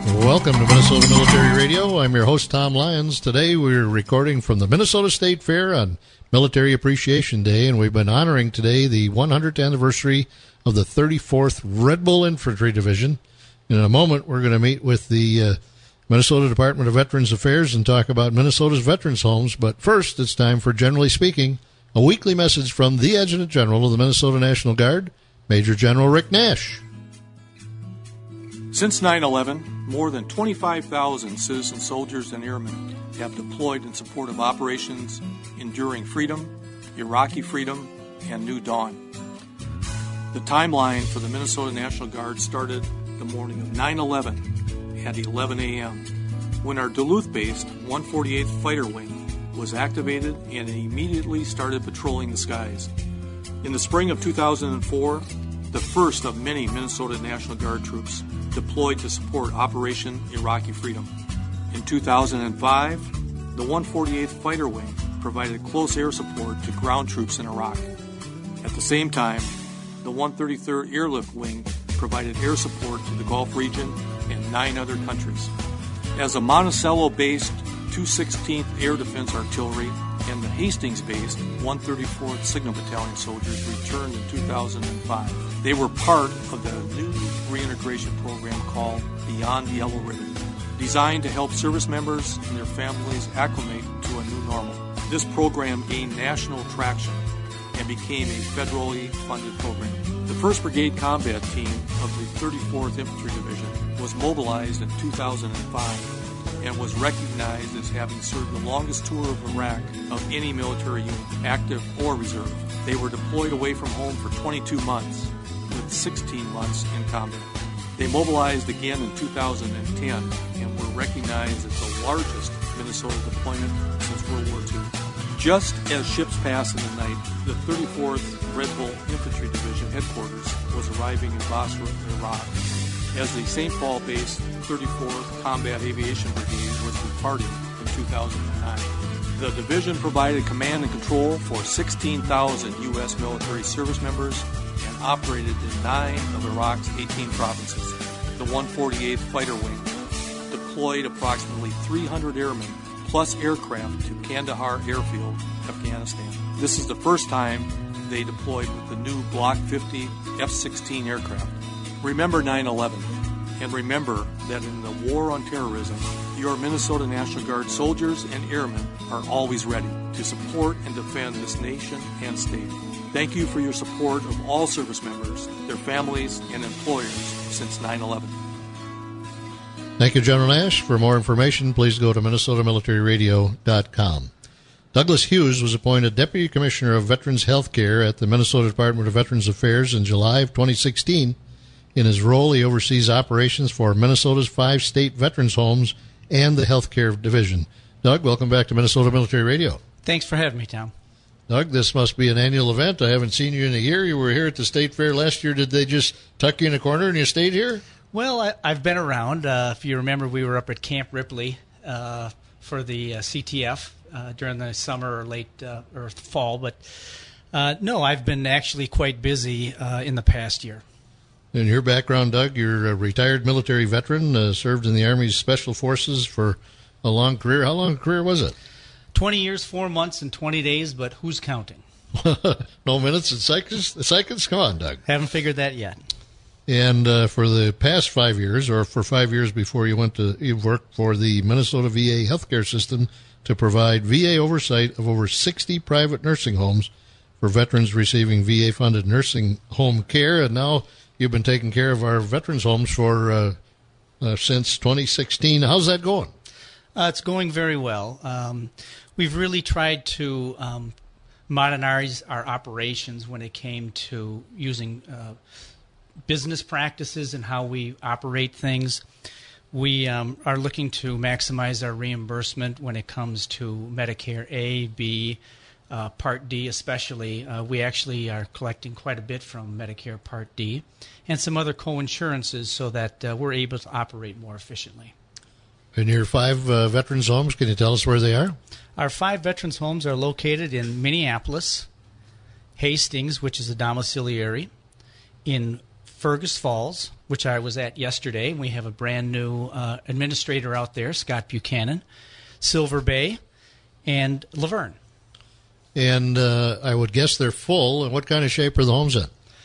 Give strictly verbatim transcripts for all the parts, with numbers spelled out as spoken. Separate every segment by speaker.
Speaker 1: Welcome to Minnesota Military Radio. I'm your host, Tom Lyons. Today we're recording from the Minnesota State Fair on Military Appreciation Day, and we've been honoring today the one hundredth anniversary of the thirty-fourth Red Bull Infantry Division. In a moment, we're going to meet with the uh, Minnesota Department of Veterans Affairs and talk about Minnesota's veterans' homes. But first, it's time for Generally Speaking, a weekly message from the Adjutant General of the Minnesota National Guard, Major General Rick Nash.
Speaker 2: Since nine eleven, more than twenty-five thousand citizen soldiers and airmen have deployed in support of operations Enduring Freedom, Iraqi Freedom, and New Dawn. The timeline for the Minnesota National Guard started the morning of nine eleven at eleven a.m. when our Duluth-based one forty-eighth Fighter Wing was activated and immediately started patrolling the skies. In the spring of two thousand four, the first of many Minnesota National Guard troops deployed to support Operation Iraqi Freedom. In two thousand five, the one forty-eighth Fighter Wing provided close air support to ground troops in Iraq. At the same time, the one thirty-third Airlift Wing provided air support to the Gulf region and nine other countries. As a Monticello-based two sixteenth Air Defense Artillery and the Hastings-based one thirty-fourth Signal Battalion soldiers returned in two thousand five. They were part of the new reintegration program called Beyond Yellow Ribbon, designed to help service members and their families acclimate to a new normal. This program gained national traction and became a federally funded program. The first Brigade Combat Team of the thirty-fourth Infantry Division was mobilized in two thousand five and was recognized as having served the longest tour of Iraq of any military unit, active or reserve. They were deployed away from home for twenty-two months, with sixteen months in combat. They mobilized again in two thousand ten and were recognized as the largest Minnesota deployment since World War Two. Just as ships pass in the night, the thirty-fourth Red Bull Infantry Division headquarters was arriving in Basra, Iraq, as the Saint Paul-based thirty-fourth Combat Aviation Brigade was departing in two thousand nine. The division provided command and control for sixteen thousand U S military service members and operated in nine of Iraq's eighteen provinces. The one forty-eighth Fighter Wing deployed approximately three hundred airmen plus aircraft to Kandahar Airfield, Afghanistan. This is the first time they deployed with the new Block fifty F sixteen aircraft. Remember nine eleven, and remember that in the war on terrorism, your Minnesota National Guard soldiers and airmen are always ready to support and defend this nation and state. Thank you for your support of all service members, their families, and employers since nine eleven.
Speaker 1: Thank you, General Nash. For more information, please go to minnesota military radio dot com. Douglas Hughes was appointed Deputy Commissioner of Veterans Health Care at the Minnesota Department of Veterans Affairs in July of twenty sixteen. In his role, he oversees operations for Minnesota's five state veterans homes and the healthcare division. Doug, welcome back to Minnesota Military Radio.
Speaker 3: Thanks for having me, Tom.
Speaker 1: Doug, this must be an annual event. I haven't seen you in a year. You were here at the State Fair last year. Did they just tuck you in a corner and you stayed here?
Speaker 3: Well, I, I've been around. Uh, if you remember, we were up at Camp Ripley uh, for the uh, C T F uh, during the summer or late uh, or fall. But uh, no, I've been actually quite busy uh, in the past year.
Speaker 1: In your background, Doug, you're a retired military veteran, uh, served in the Army's Special Forces for a long career. How long a career was it?
Speaker 3: twenty years, four months, and twenty days, but who's counting?
Speaker 1: No minutes and seconds? Seconds? Come on, Doug.
Speaker 3: Haven't figured that yet.
Speaker 1: And uh, for the past five years, or for five years before you went to, you worked for the Minnesota V A healthcare system to provide V A oversight of over sixty private nursing homes for veterans receiving V A-funded nursing home care. And now you've been taking care of our veterans homes for uh, uh, since twenty sixteen. How's that going?
Speaker 3: Uh, it's going very well. Um, we've really tried to um, modernize our operations when it came to using uh, business practices and how we operate things. We um, are looking to maximize our reimbursement when it comes to Medicare A, B, uh, Part D especially. Uh, we actually are collecting quite a bit from Medicare Part D and some other co-insurances so that uh, we're able to operate more efficiently.
Speaker 1: In your five uh, veterans homes, can you tell us where they are?
Speaker 3: Our five veterans homes are located in Minneapolis, Hastings, which is a domiciliary, in Fergus Falls, which I was at yesterday. We have a brand new uh, administrator out there, Scott Buchanan, Silver Bay, and Laverne.
Speaker 1: And uh, I would guess they're full. And what kind of shape are the homes in?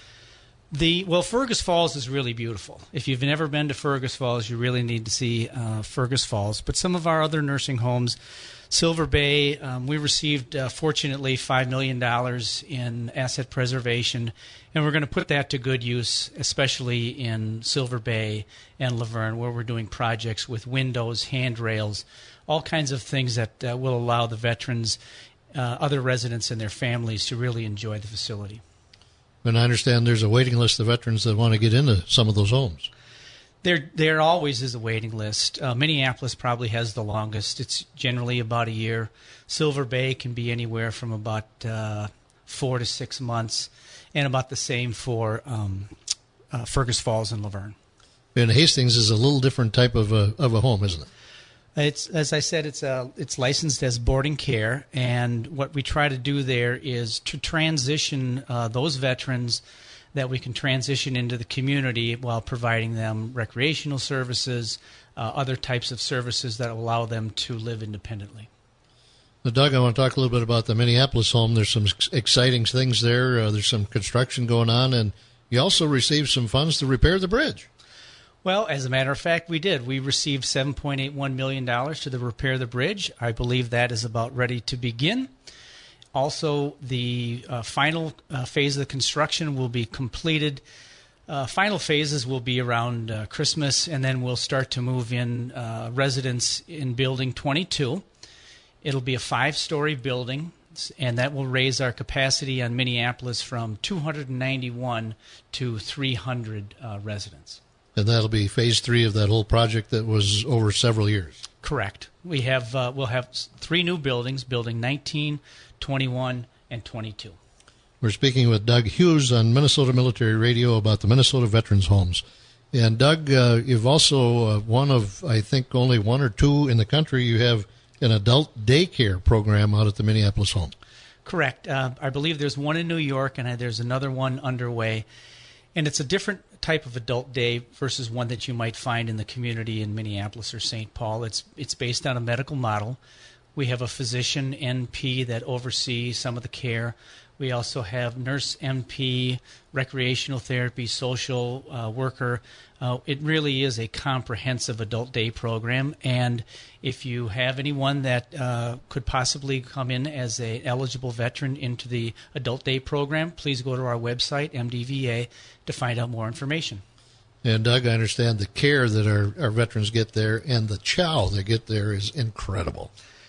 Speaker 3: The well, Fergus Falls is really beautiful. If you've never been to Fergus Falls, you really need to see uh, Fergus Falls. But some of our other nursing homes, Silver Bay, um, we received, uh, fortunately, five million dollars in asset preservation, and we're going to put that to good use, especially in Silver Bay and Laverne, where we're doing projects with windows, handrails, all kinds of things that uh, will allow the veterans, uh, other residents, and their families to really enjoy the facility.
Speaker 1: And I understand there's a waiting list of veterans that want to get into some of those homes.
Speaker 3: There there always is a waiting list. Uh, Minneapolis probably has the longest. It's generally about a year. Silver Bay can be anywhere from about uh, four to six months, and about the same for um, uh, Fergus Falls and Laverne.
Speaker 1: And Hastings is a little different type of a, of a home, isn't it?
Speaker 3: It's, as I said, it's a, it's licensed as boarding care, and what we try to do there is to transition uh, those veterans that we can transition into the community while providing them recreational services, uh, other types of services that allow them to live independently.
Speaker 1: Now, Doug, I want to talk a little bit about the Minneapolis home. There's some exciting things there. Uh, there's some construction going on, and you also received some funds to repair the bridge.
Speaker 3: Well, as a matter of fact, we did. We received seven point eight one million dollars to the repair the bridge. I believe that is about ready to begin. Also, the uh, final uh, phase of the construction will be completed. Uh, final phases will be around uh, Christmas, and then we'll start to move in uh, residents in Building twenty-two. It'll be a five-story building, and that will raise our capacity on Minneapolis from two hundred ninety-one to three hundred uh, residents.
Speaker 1: And that'll be phase three of that whole project that was over several years.
Speaker 3: Correct. We have uh, we'll have three new buildings: Building nineteen, twenty-one, and twenty-two.
Speaker 1: We're speaking with Doug Hughes on Minnesota Military Radio about the Minnesota Veterans Homes. And Doug, uh, you've also uh, one of I think only one or two in the country. You have an adult daycare program out at the Minneapolis home.
Speaker 3: Correct. Uh, I believe there's one in New York, and there's another one underway. And it's a different type of adult day versus one that you might find in the community in Minneapolis or Saint Paul. It's it's based on a medical model. We have a physician N P that oversees some of the care. We also have nurse M P, recreational therapy, social uh, worker. Uh, it really is a comprehensive adult day program. And if you have anyone that uh, could possibly come in as an eligible veteran into the adult day program, please go to our website, M D V A, to find out more information.
Speaker 1: And Doug, I understand the care that our, our veterans get there and the chow they get there is incredible.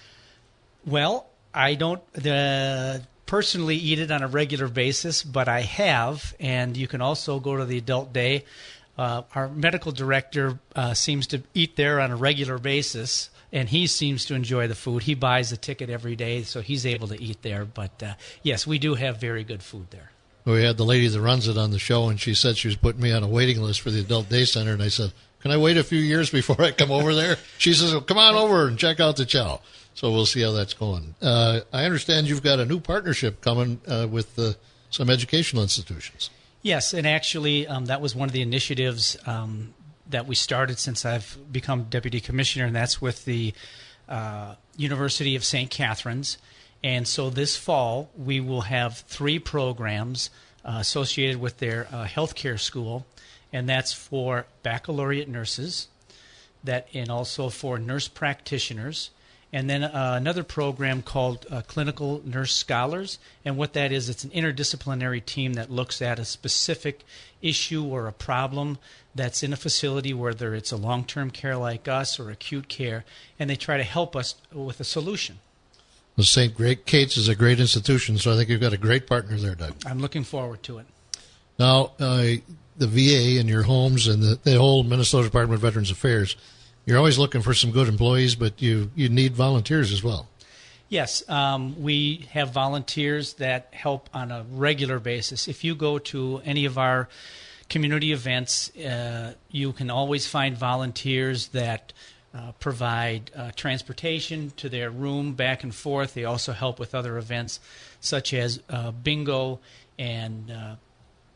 Speaker 3: Well, I don't uh, personally eat it on a regular basis, but I have, and you can also go to the adult day. Uh, our medical director uh, seems to eat there on a regular basis, and he seems to enjoy the food. He buys a ticket every day, so he's able to eat there. But, uh, yes, we do have very good food there.
Speaker 1: We had the lady that runs it on the show, and she said she was putting me on a waiting list for the Adult Day Center, and I said, can I wait a few years before I come over there? She says, well, come on over and check out the chow. So we'll see how that's going. Uh, I understand you've got a new partnership coming uh, with uh, some educational institutions.
Speaker 3: Yes, and actually um, that was one of the initiatives um, that we started since I've become deputy commissioner, and that's with the uh, University of Saint Catharines. And so this fall we will have three programs uh, associated with their uh, healthcare school, and that's for baccalaureate nurses, that and also for nurse practitioners. And then uh, another program called uh, Clinical Nurse Scholars. And what that is, it's an interdisciplinary team that looks at a specific issue or a problem that's in a facility, whether it's a long-term care like us or acute care, and they try to help us with a solution.
Speaker 1: Well, Saint Kate's is a great institution, so I think you've got a great partner there, Doug.
Speaker 3: I'm looking forward to it.
Speaker 1: Now, uh, the V A and your homes and the, the whole Minnesota Department of Veterans Affairs, you're always looking for some good employees, but you, you need volunteers as well.
Speaker 3: Yes, um, we have volunteers that help on a regular basis. If you go to any of our community events, uh, you can always find volunteers that uh, provide uh, transportation to their room back and forth. They also help with other events such as uh, bingo and uh,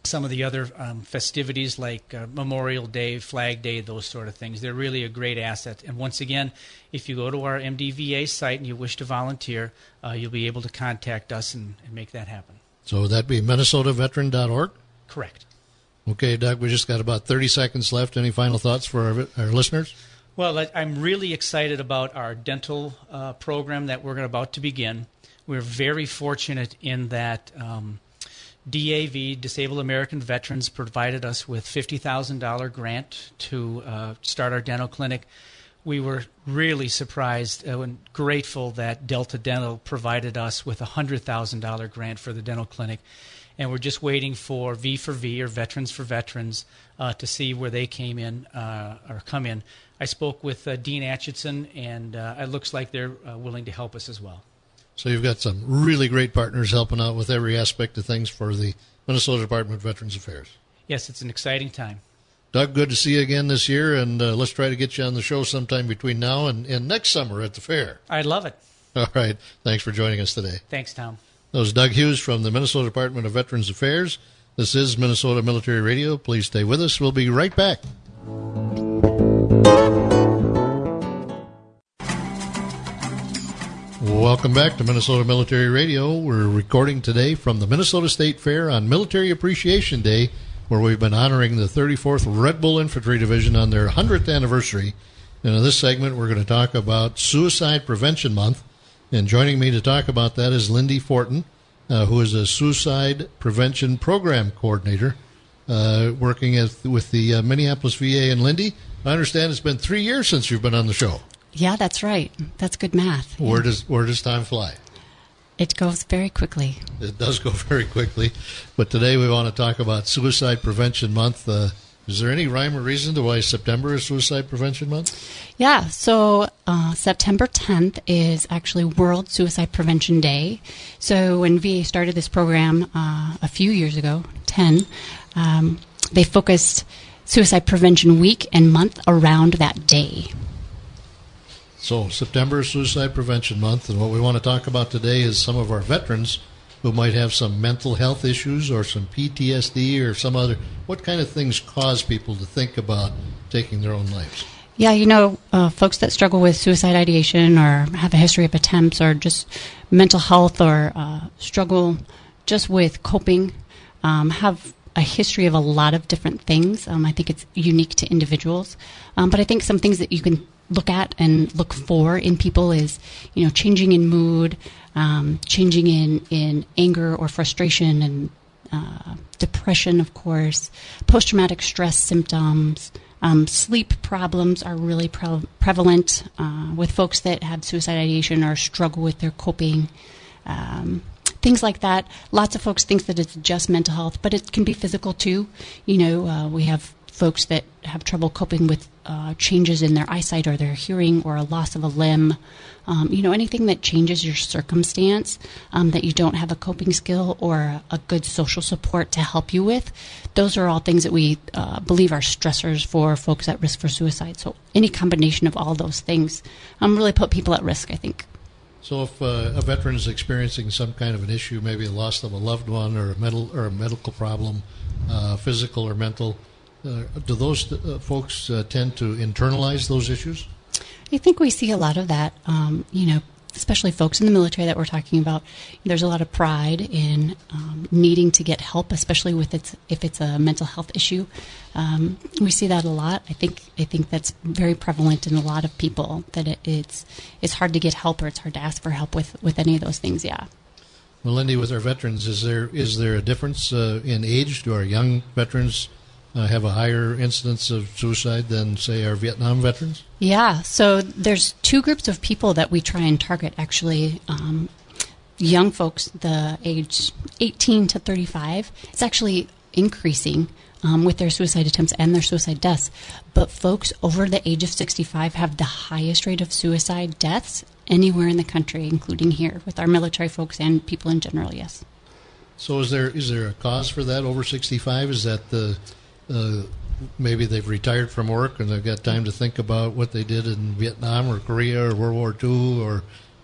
Speaker 3: some of the other um, festivities like uh, Memorial Day, Flag Day, those sort of things. They're really a great asset. And once again, if you go to our M D V A site and you wish to volunteer, uh, you'll be able to contact us and, and make that happen.
Speaker 1: So would that be Minnesota Veteran dot org?
Speaker 3: Correct.
Speaker 1: Okay, Doug, we just got about thirty seconds left. Any final thoughts for our, our listeners?
Speaker 3: Well, I'm really excited about our dental uh, program that we're about to begin. We're very fortunate in that um, D A V, Disabled American Veterans, provided us with a fifty thousand dollars grant to uh, start our dental clinic. We were really surprised and grateful that Delta Dental provided us with a one hundred thousand dollars grant for the dental clinic. And we're just waiting for V for V, or Veterans for Veterans, uh, to see where they came in uh, or come in. I spoke with uh, Dean Atchison, and uh, it looks like they're uh, willing to help us as well.
Speaker 1: So you've got some really great partners helping out with every aspect of things for the Minnesota Department of Veterans Affairs.
Speaker 3: Yes, it's an exciting time.
Speaker 1: Doug, good to see you again this year, and uh, let's try to get you on the show sometime between now and, and next summer at the fair.
Speaker 3: I'd love it.
Speaker 1: All right. Thanks for joining us today.
Speaker 3: Thanks, Tom.
Speaker 1: That was Doug Hughes from the Minnesota Department of Veterans Affairs. This is Minnesota Military Radio. Please stay with us. We'll be right back. Welcome back to Minnesota Military Radio. We're recording today from the Minnesota State Fair on Military Appreciation Day, where we've been honoring the thirty-fourth Red Bull Infantry Division on their one hundredth anniversary. And in this segment, we're going to talk about Suicide Prevention Month. And joining me to talk about that is Lindy Fortin, uh, who is a Suicide Prevention Program Coordinator, uh, working at, with the uh, Minneapolis V A. And Lindy, I understand it's been three years since you've been on the show.
Speaker 4: Yeah, that's right. That's good math.
Speaker 1: Where
Speaker 4: yeah.
Speaker 1: does where does time fly?
Speaker 4: It goes very quickly.
Speaker 1: It does go very quickly. But today we want to talk about Suicide Prevention Month. Uh, is there any rhyme or reason to why September is Suicide Prevention Month?
Speaker 4: Yeah, so uh, September tenth is actually World Suicide Prevention Day. So when V A started this program uh, a few years ago, ten, um, they focused Suicide Prevention Week and month around that day.
Speaker 1: So September is Suicide Prevention Month, and what we want to talk about today is some of our veterans who might have some mental health issues or some P T S D or some other. What kind of things cause people to think about taking their own lives?
Speaker 4: Yeah, you know, uh, folks that struggle with suicide ideation or have a history of attempts or just mental health or uh, struggle just with coping um, have a history of a lot of different things. Um, I think it's unique to individuals. Um, but I think some things that you can look at and look for in people is, you know, changing in mood, um, changing in, in anger or frustration and uh, depression, of course, post-traumatic stress symptoms. Um, sleep problems are really pre- prevalent uh, with folks that have suicide ideation or struggle with their coping. Um, things like that. Lots of folks think that it's just mental health, but it can be physical too. You know, uh, we have folks that have trouble coping with uh, changes in their eyesight or their hearing or a loss of a limb. Um, you know, anything that changes your circumstance um, that you don't have a coping skill or a, a good social support to help you with, those are all things that we uh, believe are stressors for folks at risk for suicide. So any combination of all those things um, really put people at risk, I think.
Speaker 1: So if uh, a veteran is experiencing some kind of an issue, maybe a loss of a loved one or a, mental, or a medical problem, uh, physical or mental, Uh, do those uh, folks uh, tend to internalize those issues?
Speaker 4: I think we see a lot of that, um, you know, especially folks in the military that we're talking about. There's a lot of pride in um, needing to get help, especially with its, if it's a mental health issue. Um, we see that a lot. I think I think that's very prevalent in a lot of people, that it, it's it's hard to get help or it's hard to ask for help with, with any of those things, yeah.
Speaker 1: Well, Lindy, with our veterans, is there is there a difference uh, in age? Do our young veterans Uh, have a higher incidence of suicide than, say, our Vietnam veterans?
Speaker 4: Yeah, so there's two groups of people that we try and target, actually. Um, young folks, the age eighteen to thirty-five, it's actually increasing um, with their suicide attempts and their suicide deaths. But folks over the age of sixty-five have the highest rate of suicide deaths anywhere in the country, including here, with our military folks and people in general, yes.
Speaker 1: So is there is there a cause for that over sixty-five? Is that the... Uh, maybe they've retired from work and they've got time to think about what they did in Vietnam or Korea or World War Two, or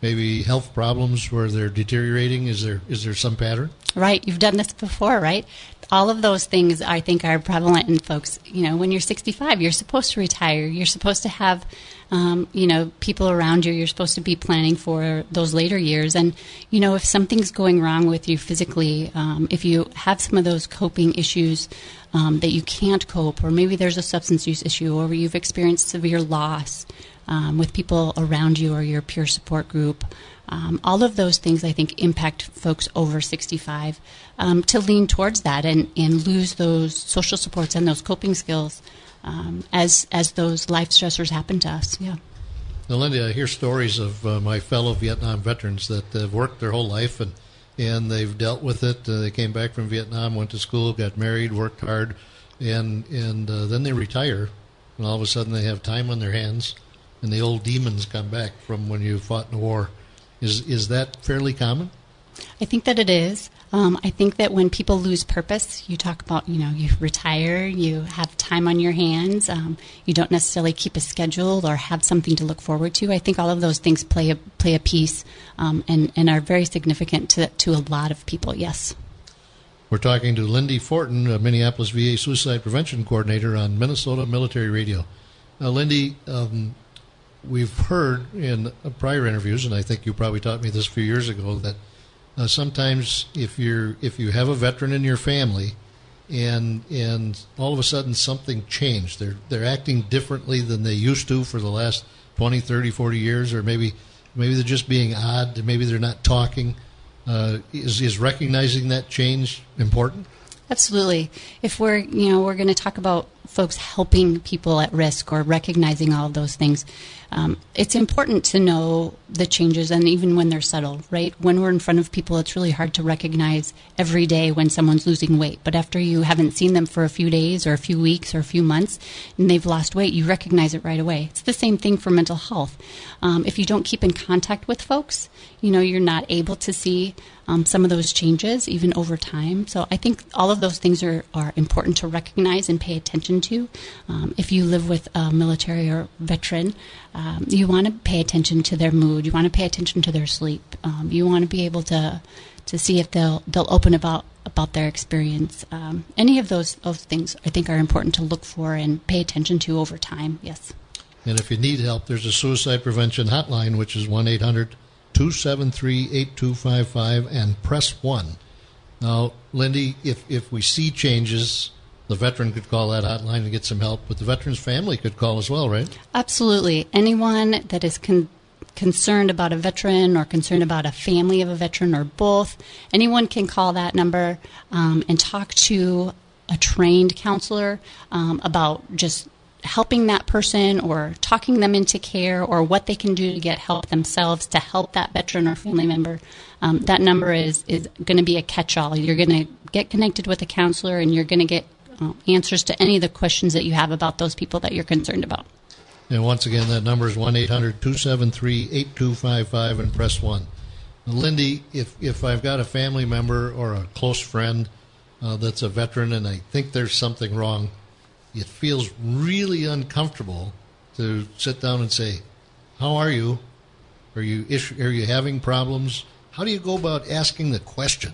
Speaker 1: maybe health problems where they're deteriorating? Is there is there some pattern?
Speaker 4: Right. You've done this before, right? All of those things, I think, are prevalent in folks. You know, when you're sixty-five, you're supposed to retire. You're supposed to have, um, you know, people around you. You're supposed to be planning for those later years. And, you know, if something's going wrong with you physically, um, if you have some of those coping issues um, that you can't cope, or maybe there's a substance use issue, or you've experienced severe loss um, with people around you or your peer support group, Um, all of those things, I think, impact folks over sixty-five um, to lean towards that and, and lose those social supports and those coping skills um, as as those life stressors happen to us. Yeah.
Speaker 1: Now, Lindy, I hear stories of uh, my fellow Vietnam veterans that have worked their whole life and and they've dealt with it. Uh, they came back from Vietnam, went to school, got married, worked hard, and and uh, then they retire, and all of a sudden they have time on their hands, and the old demons come back from when you fought in the war. Is is that fairly common?
Speaker 4: I think that it is. Um, I think that when people lose purpose, you talk about, you know, you retire, you have time on your hands, um, you don't necessarily keep a schedule or have something to look forward to. I think all of those things play a play a piece um, and, and are very significant to to a lot of people, yes.
Speaker 1: We're talking to Lindy Fortin, a Minneapolis V A Suicide Prevention Coordinator on Minnesota Military Radio. Now, Lindy, um, we've heard in prior interviews, and I think you probably taught me this a few years ago, that uh, sometimes if you're if you have a veteran in your family, and and all of a sudden something changed, they're they're acting differently than they used to for the last twenty, thirty, forty years, or maybe maybe they're just being odd, maybe they're not talking. Uh, is is recognizing that change important?
Speaker 4: Absolutely. If we're, you know, we're going to talk about folks helping people at risk or recognizing all of those things, um, it's important to know the changes, and even when they're subtle, right? When we're in front of people, it's really hard to recognize every day when someone's losing weight. But after you haven't seen them for a few days or a few weeks or a few months, and they've lost weight, you recognize it right away. It's the same thing for mental health. Um, if you don't keep in contact with folks, you know, you're not able to see um, some of those changes even over time. So I think all of those things are, are important to recognize and pay attention to. Um, if you live with a military or veteran, um, you want to pay attention to their mood. You want to pay attention to their sleep. Um, you want to be able to to see if they'll they'll open about about their experience. Um, any of those those things I think are important to look for and pay attention to over time. Yes.
Speaker 1: And if you need help, there's a suicide prevention hotline, which is one eight hundred two seven three eight two five five, and press one. Now, Lindy, if, if we see changes, the veteran could call that hotline and get some help, but the veteran's family could call as well, right?
Speaker 4: Absolutely. Anyone that is con- concerned about a veteran or concerned about a family of a veteran or both, anyone can call that number um, and talk to a trained counselor um, about just helping that person or talking them into care or what they can do to get help themselves to help that veteran or family member. Um, that number is, is going to be a catch-all. You're going to get connected with a counselor, and you're going to get uh, answers to any of the questions that you have about those people that you're concerned about.
Speaker 1: And once again, that number is one eight hundred two seven three eight two five five, and press one. Now, Lindy, if, if I've got a family member or a close friend uh, that's a veteran and I think there's something wrong, it feels really uncomfortable to sit down and say, how are you? Are you issue, are you having problems? How do you go about asking the question?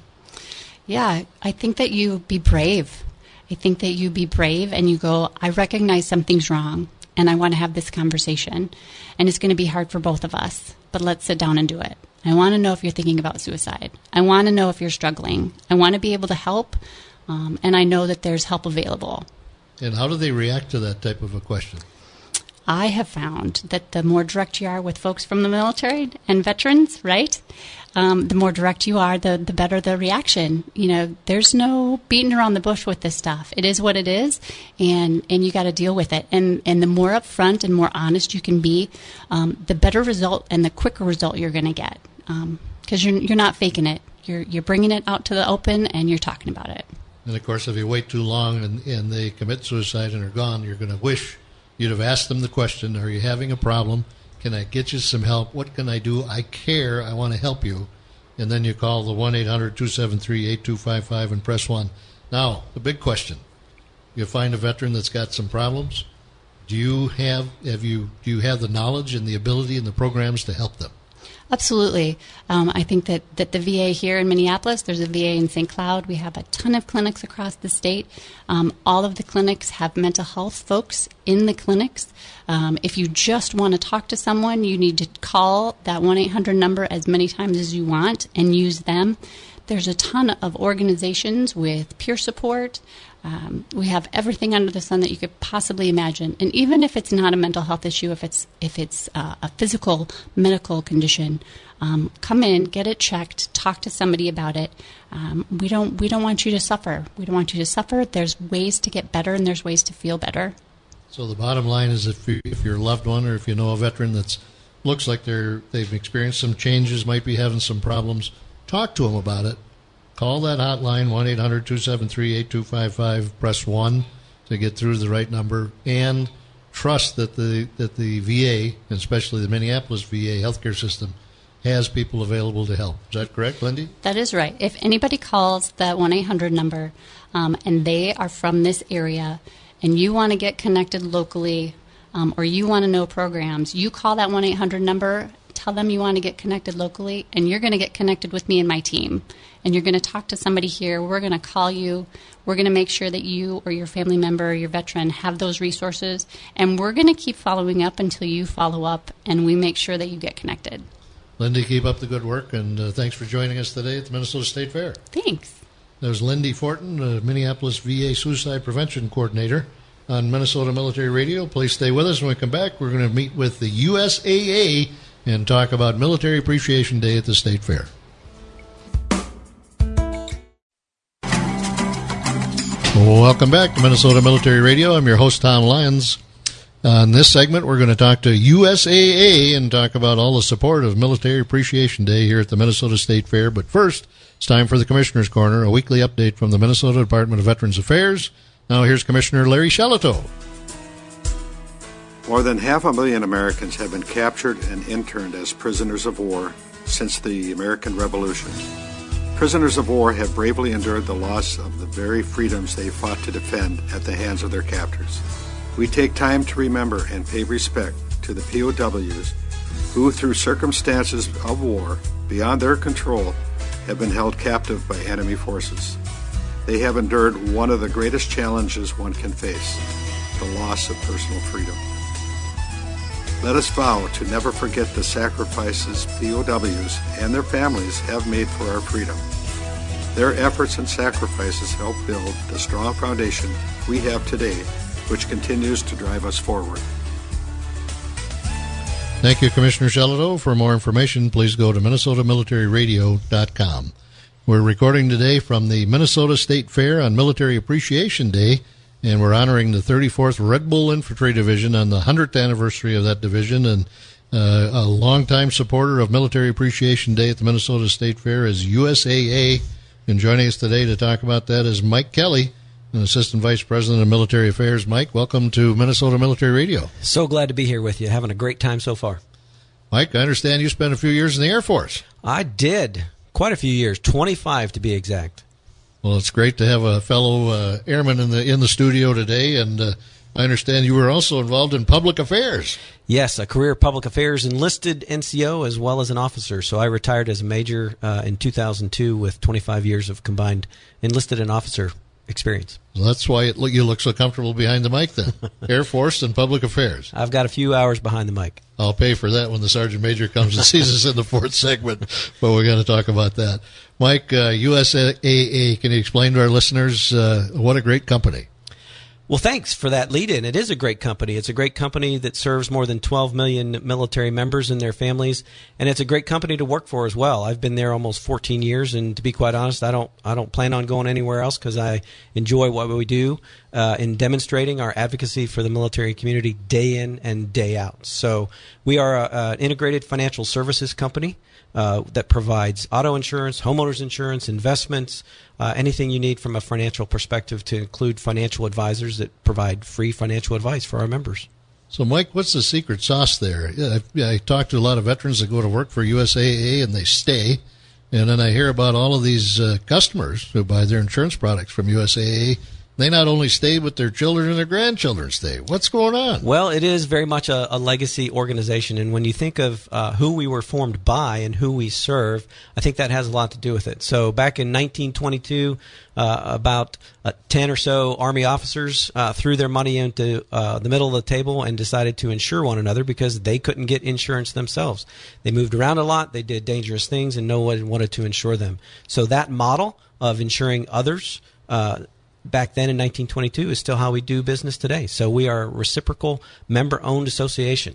Speaker 4: Yeah, I think that you be brave. I think that you be brave and you go, I recognize something's wrong and I want to have this conversation. And it's going to be hard for both of us, but let's sit down and do it. I want to know if you're thinking about suicide. I want to know if you're struggling. I want to be able to help, um, and I know that there's help available.
Speaker 1: And how do they react to that type of a question?
Speaker 4: I have found that the more direct you are with folks from the military and veterans, right, um, the more direct you are, the, the better the reaction. You know, there's no beating around the bush with this stuff. It is what it is, and, and you got to deal with it. And, and the more upfront and more honest you can be, um, the better result and the quicker result you're going to get. Because um, you're, you're not faking it. You're, you're bringing it out to the open, and you're talking about it.
Speaker 1: And, of course, if you wait too long and, and they commit suicide and are gone, you're going to wish you'd have asked them the question, are you having a problem? Can I get you some help? What can I do? I care. I want to help you. And then you call the one eight hundred two seven three eight two five five and press one. Now, the big question. You find a veteran that's got some problems. Do you have have you do you have the knowledge and the ability and the programs to help them?
Speaker 4: Absolutely. Um, I think that, that the V A here in Minneapolis, there's a V A in Saint Cloud. We have a ton of clinics across the state. Um, all of the clinics have mental health folks in the clinics. Um, if you just want to talk to someone, you need to call that one eight hundred number as many times as you want and use them. There's a ton of organizations with peer support. Um, we have everything under the sun that you could possibly imagine, and even if it's not a mental health issue, if it's if it's uh, a physical medical condition, um, come in, get it checked, talk to somebody about it. Um, we don't we don't want you to suffer. We don't want you to suffer. There's ways to get better, and there's ways to feel better.
Speaker 1: So the bottom line is, if you, if your loved one or if you know a veteran that's looks like they're they've experienced some changes, might be having some problems, talk to them about it. Call that hotline, one eight hundred two seven three eight two five five. Press one to get through to the right number, and trust that the that the V A, especially the Minneapolis V A healthcare system, has people available to help. Is that correct, Lindy?
Speaker 4: That is right. If anybody calls that one eight hundred number um, and they are from this area and you want to get connected locally um, or you want to know programs, you call that one eight hundred number, tell them you want to get connected locally, and you're going to get connected with me and my team. And you're going to talk to somebody here. We're going to call you. We're going to make sure that you or your family member or your veteran have those resources. And we're going to keep following up until you follow up and we make sure that you get connected.
Speaker 1: Lindy, keep up the good work, and uh, thanks for joining us today at the Minnesota State Fair.
Speaker 4: Thanks.
Speaker 1: There's Lindy Fortin, uh, Minneapolis V A Suicide Prevention Coordinator on Minnesota Military Radio. Please stay with us. When we come back, we're going to meet with the U S A A and talk about Military Appreciation Day at the State Fair. Welcome back to Minnesota Military Radio. I'm your host, Tom Lyons. On this segment, we're going to talk to U S A A and talk about all the support of Military Appreciation Day here at the Minnesota State Fair. But first, it's time for the Commissioner's Corner, a weekly update from the Minnesota Department of Veterans Affairs. Now here's Commissioner Larry Shalato.
Speaker 5: More than half a million Americans have been captured and interned as prisoners of war since the American Revolution. Prisoners of war have bravely endured the loss of the very freedoms they fought to defend at the hands of their captors. We take time to remember and pay respect to the P O Ws who, through circumstances of war beyond their control, have been held captive by enemy forces. They have endured one of the greatest challenges one can face, the loss of personal freedom. Let us vow to never forget the sacrifices P O Ws and their families have made for our freedom. Their efforts and sacrifices help build the strong foundation we have today, which continues to drive us forward.
Speaker 1: Thank you, Commissioner Shalato. For more information, please go to minnesota military radio dot com. We're recording today from the Minnesota State Fair on Military Appreciation Day, and we're honoring the thirty-fourth Red Bull Infantry Division on the one hundredth anniversary of that division. And uh, a longtime supporter of Military Appreciation Day at the Minnesota State Fair is U S A A. And joining us today to talk about that is Mike Kelly, an Assistant Vice President of Military Affairs. Mike, welcome to Minnesota Military Radio.
Speaker 6: So glad to be here with you. Having a great time so far.
Speaker 1: Mike, I understand you spent a few years in the Air Force.
Speaker 6: I did. Quite a few years, twenty-five to be exact.
Speaker 1: Well, it's great to have a fellow uh, airman in the in the studio today, and uh, I understand you were also involved in public affairs.
Speaker 6: Yes, a career public affairs enlisted N C O as well as an officer. So I retired as a major uh, in two thousand two with twenty-five years of combined enlisted and officer experience.
Speaker 1: Well, that's why it look, you look so comfortable behind the mic then. Air Force and public affairs.
Speaker 6: I've got a few hours behind the mic.
Speaker 1: I'll pay for that when the Sergeant Major comes and sees us in the fourth segment, but we're going to talk about that. Mike, uh, U S A A, can you explain to our listeners uh, what a great company?
Speaker 6: Well, thanks for that lead-in. It is a great company. It's a great company that serves more than twelve million military members and their families, and it's a great company to work for as well. I've been there almost fourteen years, and to be quite honest, I don't I don't plan on going anywhere else because I enjoy what we do uh, in demonstrating our advocacy for the military community day in and day out. So we are an integrated financial services company Uh, that provides auto insurance, homeowners insurance, investments, uh, anything you need from a financial perspective, to include financial advisors that provide free financial advice for our members.
Speaker 1: So, Mike, what's the secret sauce there? I, I talk to a lot of veterans that go to work for U S A A and they stay, and then I hear about all of these uh, customers who buy their insurance products from U S A A they not only stay, but their children and their grandchildren stay. What's going on?
Speaker 6: Well, it is very much a, a legacy organization, and when you think of uh, who we were formed by and who we serve, I think that has a lot to do with it. So back in nineteen twenty-two, uh, about uh, ten or so Army officers uh, threw their money into uh, the middle of the table and decided to insure one another because they couldn't get insurance themselves. They moved around a lot, they did dangerous things, and no one wanted to insure them. So that model of insuring others uh, back then in nineteen twenty-two is still how we do business today. So we are a reciprocal member-owned association.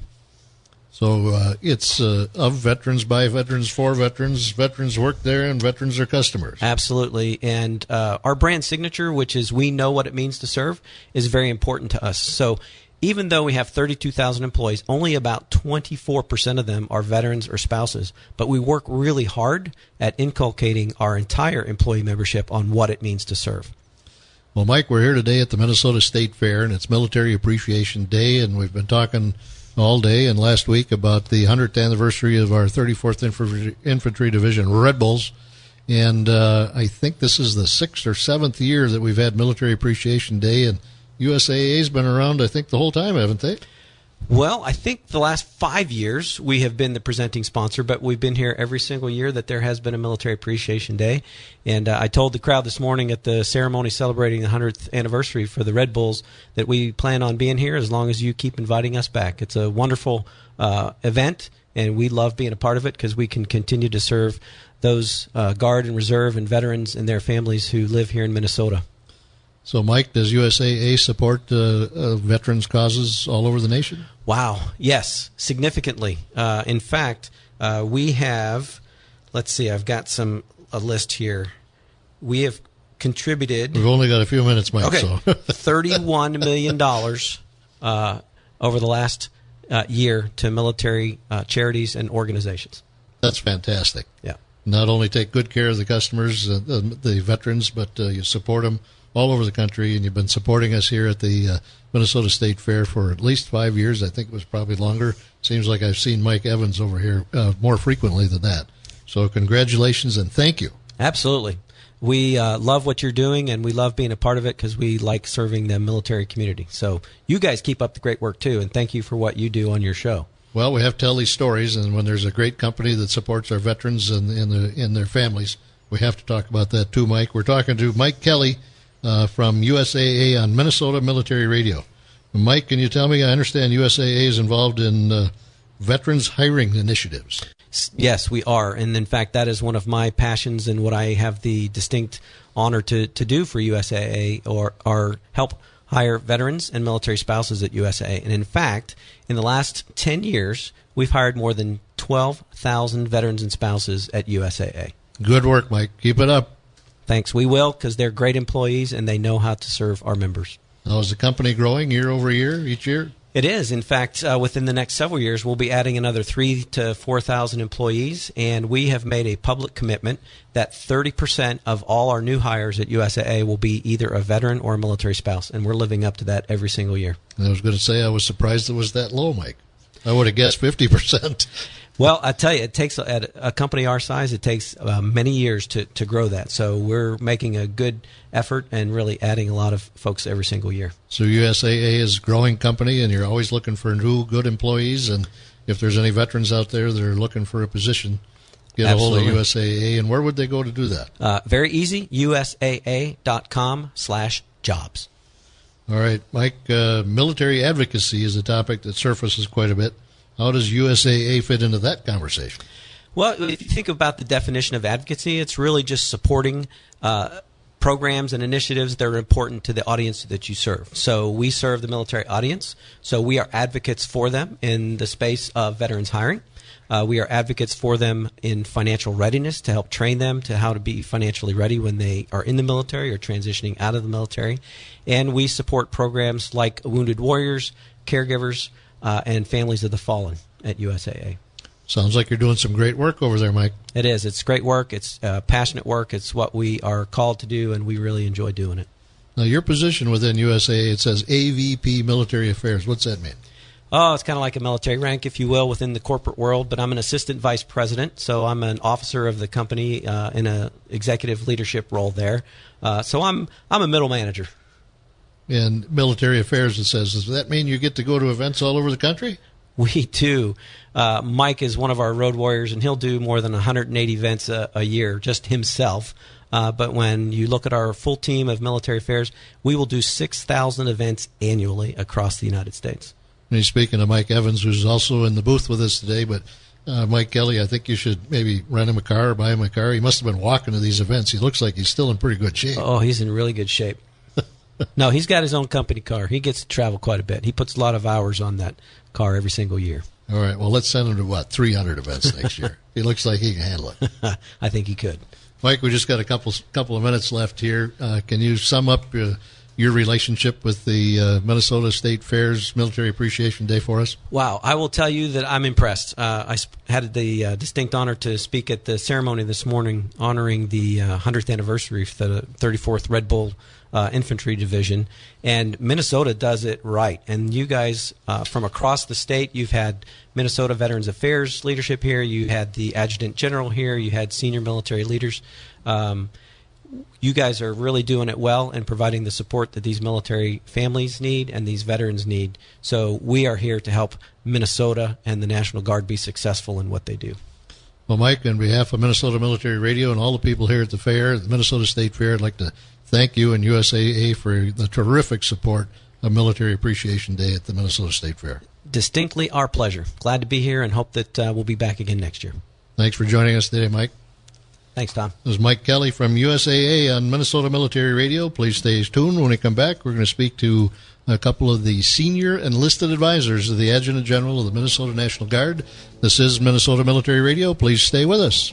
Speaker 1: So uh, it's uh, of veterans, by veterans, for veterans. Veterans work there, and veterans are customers.
Speaker 6: Absolutely. And uh, our brand signature, which is we know what it means to serve, is very important to us. So even though we have thirty-two thousand employees, only about twenty-four percent of them are veterans or spouses. But we work really hard at inculcating our entire employee membership on what it means to serve.
Speaker 1: Well, Mike, we're here today at the Minnesota State Fair, and it's Military Appreciation Day, and we've been talking all day and last week about the one hundredth anniversary of our thirty-fourth Infantry, Infantry Division Red Bulls. And uh, I think this is the sixth or seventh year that we've had Military Appreciation Day, and U S A A has been around, I think, the whole time, haven't they?
Speaker 6: Well, I think the last five years we have been the presenting sponsor, but we've been here every single year that there has been a Military Appreciation Day. And uh, I told the crowd this morning at the ceremony celebrating the one hundredth anniversary for the Red Bulls that we plan on being here as long as you keep inviting us back. It's a wonderful uh, event, and we love being a part of it because we can continue to serve those uh, Guard and Reserve and veterans and their families who live here in Minnesota.
Speaker 1: So, Mike, does U S A A support uh, uh, veterans' causes all over the nation?
Speaker 6: Wow. Yes, significantly. Uh, in fact, uh, we have, let's see, I've got some a list here. We have contributed.
Speaker 1: We've only got a few minutes, Mike.
Speaker 6: Okay,
Speaker 1: So.
Speaker 6: thirty-one million dollars uh, over the last uh, year to military uh, charities and organizations.
Speaker 1: That's fantastic.
Speaker 6: Yeah.
Speaker 1: Not only take good care of the customers, uh, the, the veterans, but uh, you support them all over the country, and you've been supporting us here at the uh, Minnesota State Fair for at least five years. I think it was probably longer. Seems like I've seen Mike Evans over here uh, more frequently than that. So congratulations and thank you.
Speaker 6: Absolutely. We uh, love what you're doing, and we love being a part of it because we like serving the military community. So you guys keep up the great work, too, and thank you for what you do on your show.
Speaker 1: Well, we have to tell these stories, and when there's a great company that supports our veterans and, and, the, and their families, we have to talk about that, too, Mike. We're talking to Mike Kelly, Uh, from U S A A on Minnesota Military Radio. Mike, can you tell me, I understand U S A A is involved in uh, veterans hiring initiatives.
Speaker 6: Yes, we are. And in fact, that is one of my passions and what I have the distinct honor to, to do for U S A A or, or help hire veterans and military spouses at U S A A. And in fact, in the last ten years, we've hired more than twelve thousand veterans and spouses at U S A A.
Speaker 1: Good work, Mike. Keep it up.
Speaker 6: Thanks. We will, because they're great employees and they know how to serve our members.
Speaker 1: Now, is the company growing year over year, each year?
Speaker 6: It is. In fact, uh, within the next several years, we'll be adding another three to four thousand employees, and we have made a public commitment that thirty percent of all our new hires at U S A A will be either a veteran or a military spouse, and we're living up to that every single year.
Speaker 1: I was going to say I was surprised it was that low, Mike. I would have guessed fifty percent.
Speaker 6: Well, I tell you, it takes at a company our size, it takes uh, many years to, to grow that. So we're making a good effort and really adding a lot of folks every single year.
Speaker 1: So U S A A is a growing company, and you're always looking for new good employees. And if there's any veterans out there that are looking for a position, get
Speaker 6: Absolutely.
Speaker 1: a hold of U S A A. And where would they go to do that?
Speaker 6: Uh, very easy, U S A A dot com slash jobs.
Speaker 1: All right, Mike, uh, military advocacy is a topic that surfaces quite a bit. How does U S A A fit into that conversation?
Speaker 6: Well, if you think about the definition of advocacy, it's really just supporting uh, programs and initiatives that are important to the audience that you serve. So we serve the military audience, so we are advocates for them in the space of veterans hiring. Uh, we are advocates for them in financial readiness to help train them to how to be financially ready when they are in the military or transitioning out of the military. And we support programs like Wounded Warriors, caregivers, Uh, and families of the fallen at U S A A.
Speaker 1: Sounds like you're doing some great work over there, Mike.
Speaker 6: It is. It's great work. It's uh, passionate work. It's what we are called to do, and we really enjoy doing it.
Speaker 1: Now, your position within U S A A, it says A V P Military Affairs. What's that mean?
Speaker 6: Oh, it's kind of like a military rank, if you will, within the corporate world, but I'm an assistant vice president, so I'm an officer of the company uh, in an executive leadership role there. Uh, so I'm I'm a middle manager.
Speaker 1: in military affairs, it says, does that mean you get to go to events all over the country?
Speaker 6: We do. Uh, Mike is one of our road warriors, and he'll do more than one hundred eighty events a, a year, just himself. Uh, but when you look at our full team of military affairs, we will do six thousand events annually across the United States.
Speaker 1: And he's speaking to Mike Evans, who's also in the booth with us today. But uh, Mike Kelly, I think you should maybe rent him a car or buy him a car. He must have been walking to these events. He looks like he's still in pretty good shape.
Speaker 6: Oh, he's in really good shape. No, he's got his own company car. He gets to travel quite a bit. He puts a lot of hours on that car every single year.
Speaker 1: All right. Well, let's send him to, what, three hundred events next year. He looks like he can handle it.
Speaker 6: I think he could.
Speaker 1: Mike, we just got a couple couple of minutes left here. Uh, can you sum up uh, your relationship with the uh, Minnesota State Fair's Military Appreciation Day for us?
Speaker 6: Wow. I will tell you that I'm impressed. Uh, I sp- had the uh, distinct honor to speak at the ceremony this morning honoring the uh, one hundredth anniversary of the thirty-fourth Red Bull uh, Infantry Division, and Minnesota does it right. And you guys uh, from across the state, you've had Minnesota Veterans Affairs leadership here, you had the Adjutant General here, you had senior military leaders. Um, you guys are really doing it well and providing the support that these military families need and these veterans need. So we are here to help Minnesota and the National Guard be successful in what they do.
Speaker 1: Well, Mike, on behalf of Minnesota Military Radio and all the people here at the fair, the Minnesota State Fair, I'd like to thank you and U S A A for the terrific support of Military Appreciation Day at the Minnesota State Fair.
Speaker 6: Distinctly our pleasure. Glad to be here and hope that uh, we'll be back again next year.
Speaker 1: Thanks for joining us today, Mike.
Speaker 6: Thanks, Tom.
Speaker 1: This is Mike Kelly from U S A A on Minnesota Military Radio. Please stay tuned. When we come back, we're going to speak to a couple of the senior enlisted advisors of the Adjutant General of the Minnesota National Guard. This is Minnesota Military Radio. Please stay with us.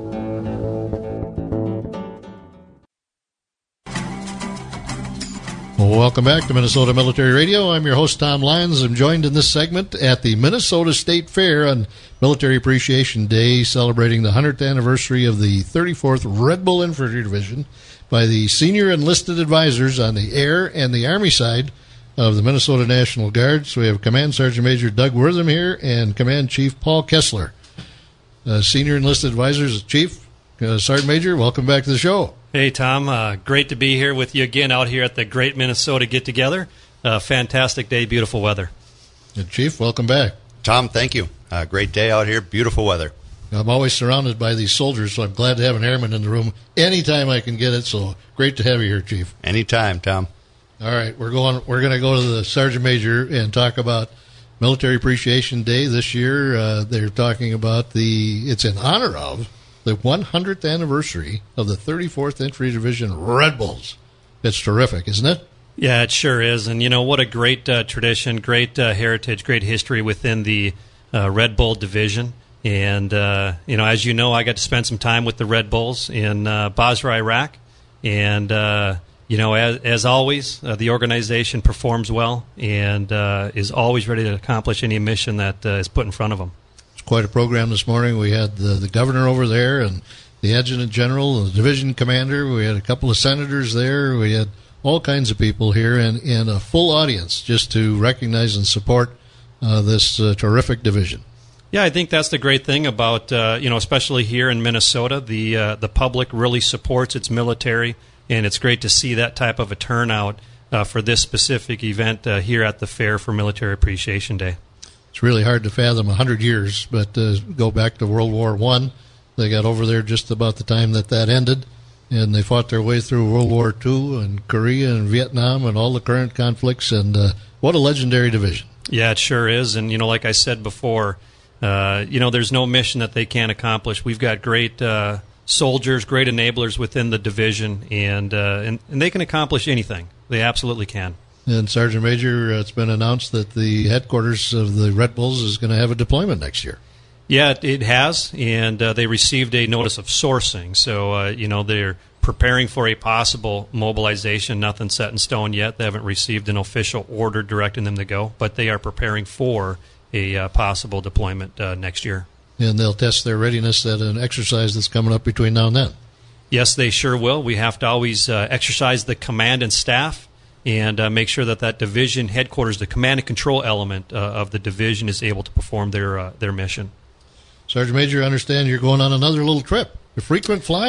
Speaker 1: Welcome back to Minnesota Military Radio. I'm your host, Tom Lyons. I'm joined in this segment at the Minnesota State Fair on Military Appreciation Day, celebrating the one hundredth anniversary of the thirty-fourth Red Bull Infantry Division by the senior enlisted advisors on the air and the Army side of the Minnesota National Guard. So we have Command Sergeant Major Doug Wortham here and Command Chief Paul Kessler. Uh, senior enlisted advisors, Chief, uh, Sergeant Major, welcome back to the show.
Speaker 7: Hey, Tom. Uh, great to be here with you again out here at the Great Minnesota Get-Together. Uh, fantastic day, beautiful weather.
Speaker 1: And Chief, welcome back.
Speaker 8: Tom, thank you. Uh, great day out here, beautiful weather.
Speaker 1: I'm always surrounded by these soldiers, so I'm glad to have an airman in the room anytime I can get it. So great to have you here, Chief.
Speaker 8: Anytime, Tom.
Speaker 1: All right, we're going. We're going to go to the Sergeant Major and talk about Military Appreciation Day this year. Uh, they're talking about the. It's in honor of the one hundredth anniversary of the thirty-fourth Infantry Division Red Bulls. It's terrific, isn't it?
Speaker 7: Yeah, it sure is. And, you know, what a great uh, tradition, great uh, heritage, great history within the uh, Red Bull Division. And, uh, you know, as you know, I got to spend some time with the Red Bulls in uh, Basra, Iraq. And, uh, you know, as, as always, uh, the organization performs well and uh, is always ready to accomplish any mission that uh, is put in front of them.
Speaker 1: It's quite a program this morning. We had the, the governor over there and the adjutant general, the division commander. We had a couple of senators there. We had all kinds of people here and, and a full audience just to recognize and support uh, this uh, terrific division.
Speaker 7: Yeah, I think that's the great thing about, uh, you know, especially here in Minnesota, the uh, the public really supports its military, and it's great to see that type of a turnout uh, for this specific event uh, here at the fair for Military Appreciation Day.
Speaker 1: It's really hard to fathom one hundred years, but uh, go back to World War One. They got over there just about the time that that ended, and they fought their way through World War Two and Korea and Vietnam and all the current conflicts, and uh, what a legendary division.
Speaker 7: Yeah, it sure is, and, you know, like I said before, Uh, you know, there's no mission that they can't accomplish. We've got great uh, soldiers, great enablers within the division, and, uh, and and they can accomplish anything. They absolutely can.
Speaker 1: And Sergeant Major, uh, it's been announced that the headquarters of the Red Bulls is going to have a deployment next year.
Speaker 7: Yeah, it, it has, and uh, they received a notice of sourcing. So, uh, you know, they're preparing for a possible mobilization. Nothing set in stone yet. They haven't received an official order directing them to go, but they are preparing for a uh, possible deployment uh, next year.
Speaker 1: And they'll test their readiness at an exercise that's coming up between now and then.
Speaker 7: Yes, they sure will. We have to always uh, exercise the command and staff and uh, make sure that that division headquarters, the command and control element uh, of the division, is able to perform their uh, their mission.
Speaker 1: Sergeant Major, I understand you're going on another little trip, a frequent flyer.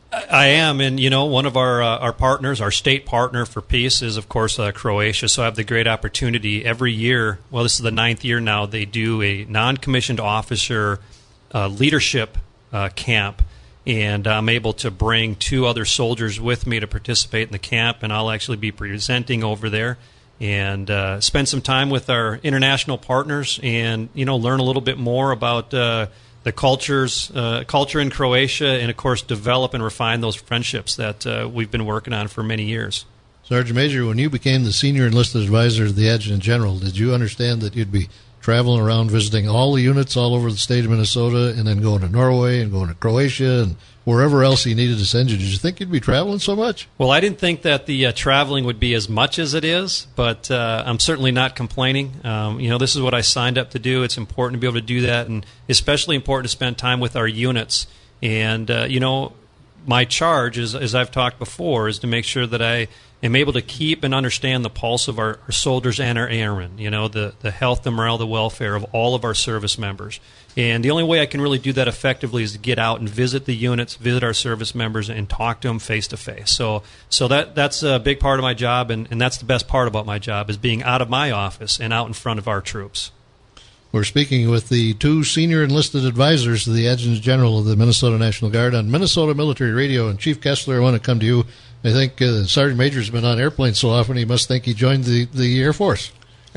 Speaker 7: I am, and you know, one of our uh, our partners, our state partner for peace, is of course uh, Croatia. So I have the great opportunity every year. Well, this is the ninth year now. They do a non-commissioned officer uh, leadership uh, camp, and I'm able to bring two other soldiers with me to participate in the camp, and I'll actually be presenting over there and uh, spend some time with our international partners, and you know, learn a little bit more about. Uh, the cultures, uh, culture in Croatia, and, of course, develop and refine those friendships that uh, we've been working on for many years.
Speaker 1: Sergeant Major, when you became the senior enlisted advisor to the Adjutant General, did you understand that you'd be traveling around visiting all the units all over the state of Minnesota and then going to Norway and going to Croatia and wherever else he needed to send you? Did you think you'd be traveling so much?
Speaker 7: Well, I didn't think that the uh, traveling would be as much as it is, but uh, I'm certainly not complaining. Um, you know, this is what I signed up to do. It's important to be able to do that, and especially important to spend time with our units. And, uh, you know, my charge, is, as I've talked before, is to make sure that I am able to keep and understand the pulse of our, our soldiers and our airmen, you know, the, the health, the morale, the welfare of all of our service members. And the only way I can really do that effectively is to get out and visit the units, visit our service members, and talk to them face to face. So, so that that's a big part of my job, and, and that's the best part about my job, is being out of my office and out in front of our troops.
Speaker 1: We're speaking with the two senior enlisted advisors to the Adjutant General of the Minnesota National Guard on Minnesota Military Radio. And Chief Kessler, I want to come to you. I think uh, Sergeant Major's been on airplanes so often he must think he joined the, the Air Force.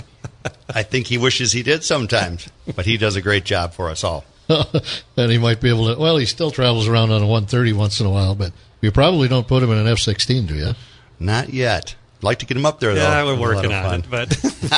Speaker 8: I think he wishes he did sometimes, but he does a great job for us all.
Speaker 1: And he might be able to, well, he still travels around on a one thirty once in a while, but you probably don't put him in an F sixteen, do you?
Speaker 8: Not yet. I'd like to get him up there, though.
Speaker 7: Yeah, we're working on it, but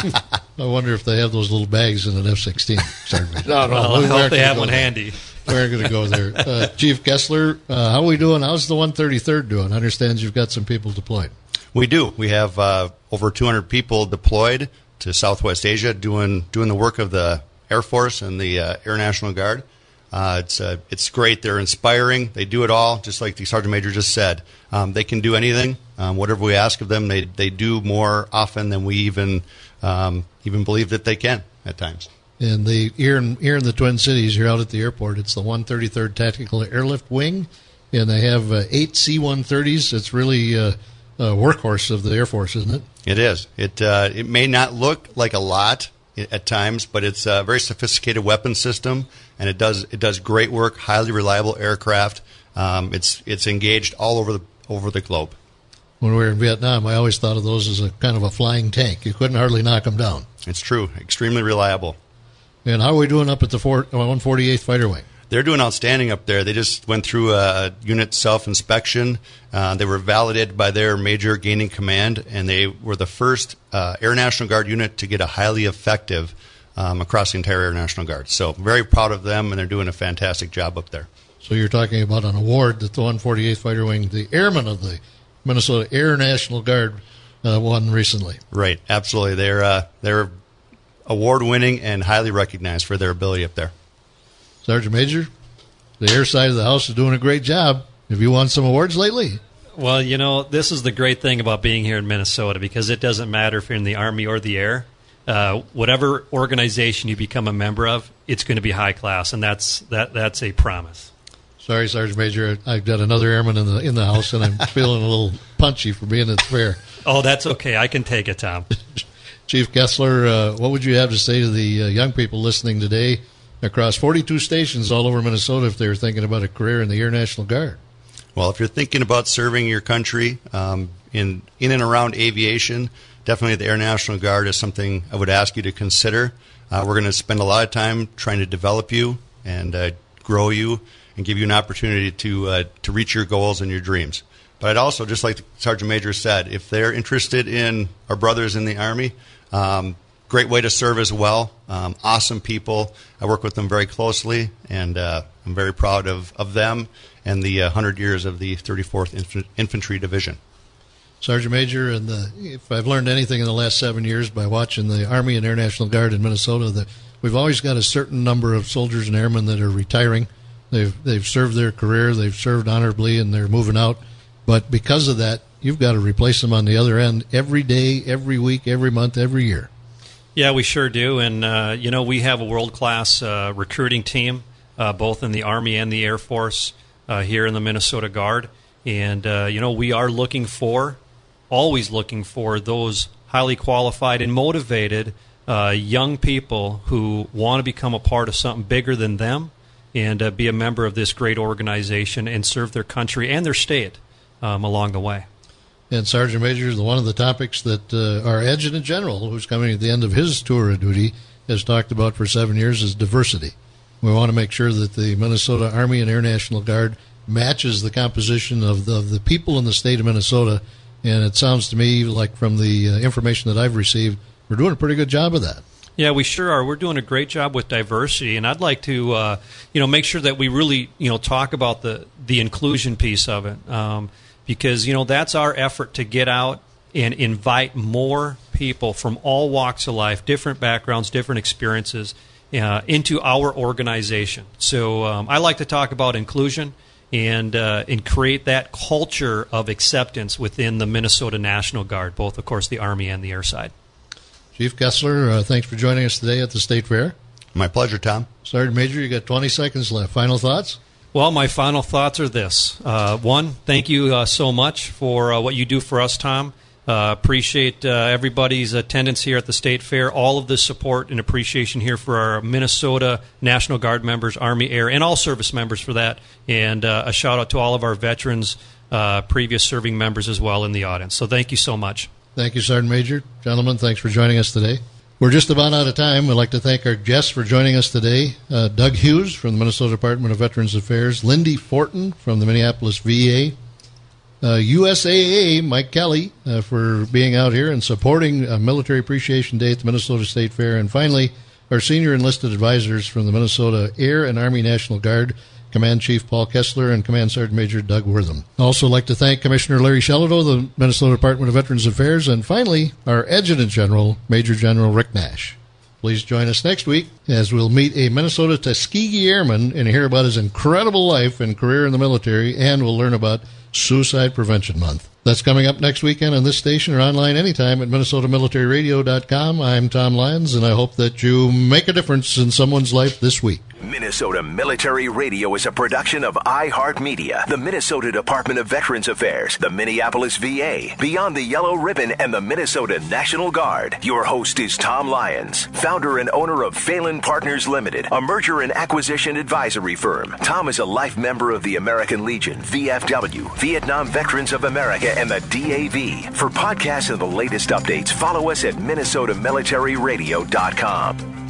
Speaker 1: I wonder if they have those little bags in an F sixteen. Sergeant. No, no,
Speaker 7: well,
Speaker 1: we
Speaker 7: I hope they have one
Speaker 1: there.
Speaker 7: handy.
Speaker 1: We're going to go there. Uh, Chief Kessler, uh, how are we doing? How's the one thirty-third doing? I understand you've got some people deployed.
Speaker 8: We do. We have uh, over two hundred people deployed to Southwest Asia doing doing the work of the Air Force and the uh, Air National Guard. Uh, it's uh, it's great. They're inspiring. They do it all, just like the Sergeant Major just said. Um, they can do anything. Um, whatever we ask of them, they they do more often than we even um, even believe that they can at times.
Speaker 1: And the here in here in the Twin Cities, you're out at the airport. It's the one thirty-third Tactical Airlift Wing, and they have uh, eight C one thirties. It's really uh, a workhorse of the Air Force, isn't it?
Speaker 8: It is. It uh, it may not look like a lot at times, but it's a very sophisticated weapon system, and it does it does great work. Highly reliable aircraft. Um, it's it's engaged all over the over the globe.
Speaker 1: When we were in Vietnam, I always thought of those as a kind of a flying tank. You couldn't hardly knock them down.
Speaker 8: It's true. Extremely reliable.
Speaker 1: And how are we doing up at the one forty-eighth Fighter Wing?
Speaker 8: They're doing outstanding up there. They just went through a unit self-inspection. Uh, they were validated by their major gaining command, and they were the first uh, Air National Guard unit to get a highly effective um, across the entire Air National Guard. So very proud of them, and they're doing a fantastic job up there.
Speaker 1: So you're talking about an award that the one forty-eighth Fighter Wing, the airmen of the Minnesota Air National Guard, uh, won recently.
Speaker 8: Right, absolutely. They're uh, they're award-winning and highly recognized for their ability up there.
Speaker 1: Sergeant Major, the air side of the house is doing a great job. Have you won some awards lately?
Speaker 7: Well, you know, this is the great thing about being here in Minnesota, because it doesn't matter if you're in the Army or the Air. Uh, whatever organization you become a member of, it's going to be high class, and that's that that's a promise.
Speaker 1: Sorry, Sergeant Major, I've got another airman in the in the house, and I'm feeling a little punchy for being at the fair.
Speaker 7: Oh, that's okay. I can take it, Tom.
Speaker 1: Chief Kessler, uh, what would you have to say to the uh, young people listening today across forty-two stations all over Minnesota if they were thinking about a career in the Air National Guard?
Speaker 8: Well, if you're thinking about serving your country um, in in and around aviation, definitely the Air National Guard is something I would ask you to consider. Uh, we're going to spend a lot of time trying to develop you and uh, grow you and give you an opportunity to uh, to reach your goals and your dreams. But I'd also, just like the Sergeant Major said, if they're interested in our brothers in the Army, um, great way to serve as well. Um, awesome people. I work with them very closely, and uh, I'm very proud of, of them and the uh, one hundred years of the thirty-fourth Inf- Infantry Division.
Speaker 1: Sergeant Major, and the, if I've learned anything in the last seven years by watching the Army and Air National Guard in Minnesota, that we've always got a certain number of soldiers and airmen that are retiring. They've they've served their career, they've served honorably, and they're moving out. But because of that, you've got to replace them on the other end every day, every week, every month, every year.
Speaker 7: Yeah, we sure do. And, uh, you know, we have a world-class uh, recruiting team, uh, both in the Army and the Air Force uh, here in the Minnesota Guard. And, uh, you know, we are looking for, always looking for those highly qualified and motivated uh, young people who want to become a part of something bigger than them and uh, be a member of this great organization and serve their country and their state um, along the way.
Speaker 1: And Sergeant Major, the one of the topics that uh, our Adjutant General, who's coming at the end of his tour of duty, has talked about for seven years is diversity. We want to make sure that the Minnesota Army and Air National Guard matches the composition of the, of the people in the state of Minnesota. And it sounds to me like from the uh, information that I've received, we're doing a pretty good job of that.
Speaker 7: Yeah, we sure are. We're doing a great job with diversity, and I'd like to, uh, you know, make sure that we really, you know, talk about the the inclusion piece of it, um, because you know that's our effort to get out and invite more people from all walks of life, different backgrounds, different experiences, uh, into our organization. So um, I like to talk about inclusion and uh, and create that culture of acceptance within the Minnesota National Guard, both, of course, the Army and the air side.
Speaker 1: Chief Kessler, uh, thanks for joining us today at the State Fair.
Speaker 8: My pleasure, Tom.
Speaker 1: Sergeant Major, you got twenty seconds left. Final thoughts?
Speaker 7: Well, my final thoughts are this. Uh, one, thank you uh, so much for uh, what you do for us, Tom. Uh, appreciate uh, everybody's attendance here at the State Fair, all of the support and appreciation here for our Minnesota National Guard members, Army, Air, and all service members for that. And uh, a shout-out to all of our veterans, uh, previous serving members as well in the audience. So thank you so much.
Speaker 1: Thank you, Sergeant Major. Gentlemen, thanks for joining us today. We're just about out of time. We'd like to thank our guests for joining us today. Uh, Doug Hughes from the Minnesota Department of Veterans Affairs, Lindy Fortin from the Minneapolis V A, uh, U S A A, Mike Kelly, uh, for being out here and supporting uh, Military Appreciation Day at the Minnesota State Fair. And finally, our senior enlisted advisors from the Minnesota Air and Army National Guard, Command Chief Paul Kessler and Command Sergeant Major Doug Wortham. I'd also like to thank Commissioner Larry Shelito, the Minnesota Department of Veterans Affairs, and finally, our Adjutant General, Major General Rick Nash. Please join us next week as we'll meet a Minnesota Tuskegee Airman and hear about his incredible life and career in the military, and we'll learn about Suicide Prevention Month. That's coming up next weekend on this station or online anytime at Minnesota Military Radio dot com. I'm Tom Lyons, and I hope that you make a difference in someone's life this week.
Speaker 9: Minnesota Military Radio is a production of iHeartMedia, the Minnesota Department of Veterans Affairs, the Minneapolis V A, Beyond the Yellow Ribbon, and the Minnesota National Guard. Your host is Tom Lyons, founder and owner of Phelan Partners Limited, a merger and acquisition advisory firm. Tom is a life member of the American Legion, V F W, Vietnam Veterans of America, and the D A V. For podcasts and the latest updates, follow us at Minnesota Military Radio dot com.